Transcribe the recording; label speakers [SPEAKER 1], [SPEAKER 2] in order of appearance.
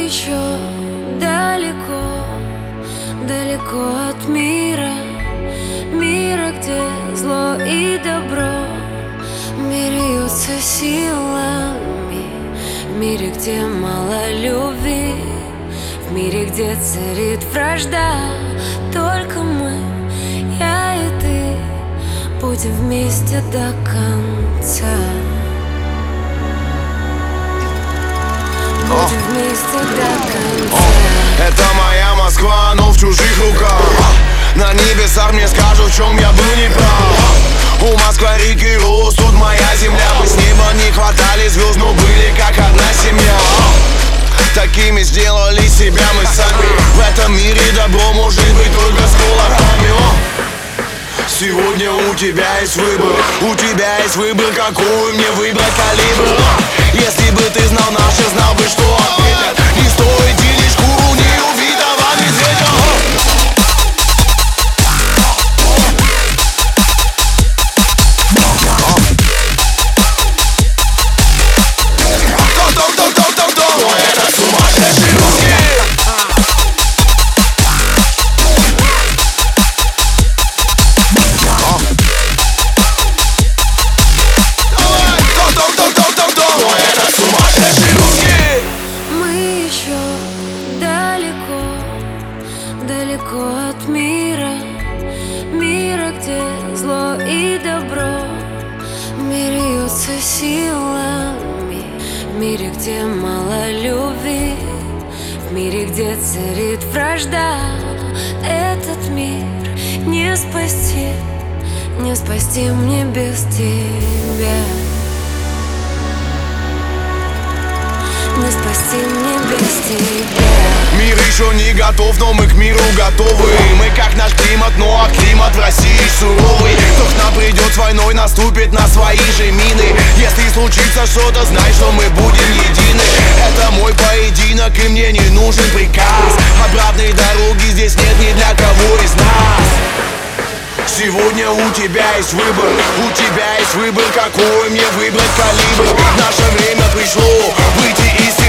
[SPEAKER 1] еще далеко, далеко от мира, мира, где зло и добро меряются силами, в мире, где мало любви, в мире, где царит вражда. Только мы, я и ты, будем вместе до конца. Будем вместе до конца.
[SPEAKER 2] Это моя Москва, но в чужих руках. На небесах мне скажут, в чем я был неправ. У Москвы реки рост, тут моя земля. Мы с неба не хватали звезд, но были как одна семья. Такими сделали себя мы сами. В этом мире добро может быть только с кулаками. Сегодня у тебя есть выбор, у тебя есть выбор, какую мне выбрать калибр. Если бы ты знал наши, знал бы, что ответят. Не стоит делить шкуру неувидого медведя. Это сумасшедший русский.
[SPEAKER 1] Мы еще далеко, далеко от мира, мира, где зло и добро меряются силами, в мире, где мало любви, в мире, где царит вражда. Этот мир не спасти, не спасти мне без тебя. Не спасти мне без тебя.
[SPEAKER 2] Мир еще не готов, но мы к миру готовы. Мы как наш климат, но климат в России суровый. Кто к нам придет с войной, наступит на свои же мины. Если случится что-то, знай, что мы будем едины. Это мой поединок, и мне не нужен приказ. Обратной дороги здесь нет ни для кого из нас. Сегодня у тебя есть выбор, у тебя есть выбор, какой мне выбрать калибр. Наше время пришло выйти из